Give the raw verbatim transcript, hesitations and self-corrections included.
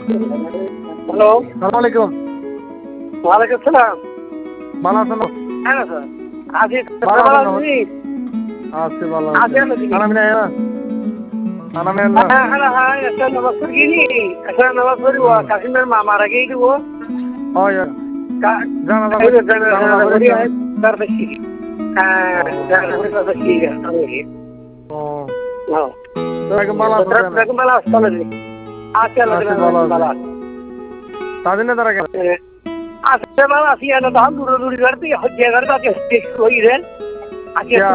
Hello, সালাম আলাইকুম। ওয়ালাইকুম সালাম। ভালো আছেন? হ্যাঁ না স্যার, আছি ভালো ভালো আছেন? আছি। আছি ভালো আছি আছি। আমরা দিদি। খানা পিনা হলো? খানা পিনা হলো? হ্যাঁ হ্যাঁ হ্যাঁ, একটা নামাজ পড়ি নি, একটা নামাজ পড়ি ও কাশিমের মা মারা গিয়ে দিব। হয় জানাজা এই যে জানাজা জানা করি করেছেন? তার বেশি। হ্যাঁ, জানা করি তার বেশি আমি। ও হ্যাঁ। তো এখন ভালো আছেন? তোরা বেগম বালা আসলে জি। আছি আল্লাহ আছি তাআলা ভালো বালা। আছি। তাদিনে তারা কেন? আজকে বালা আসি না, তখন দূরে দূরে করতে হজ্জা করতে আজকে শুরু হয়ে গেলেন। আজকে